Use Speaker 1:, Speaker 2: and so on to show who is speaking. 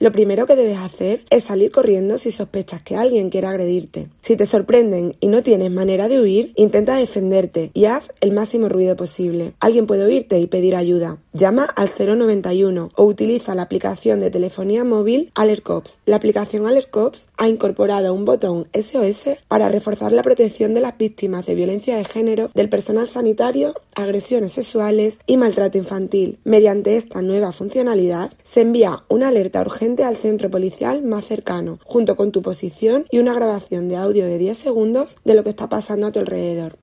Speaker 1: Lo primero que debes hacer es salir corriendo si sospechas que alguien quiere agredirte. Si te sorprenden y no tienes manera de huir, intenta defenderte y haz el máximo ruido posible. Alguien puede oírte y pedir ayuda. Llama al 091 o utiliza la aplicación de telefonía móvil AlertCops. La aplicación AlertCops ha incorporado un botón SOS para reforzar la protección de las víctimas de violencia de género, del personal sanitario, agresiones sexuales y maltrato infantil. Mediante esta nueva funcionalidad, se envía una alerta urgente al centro policial más cercano, junto con tu posición y una grabación de audio de 10 segundos de lo que está pasando a tu alrededor.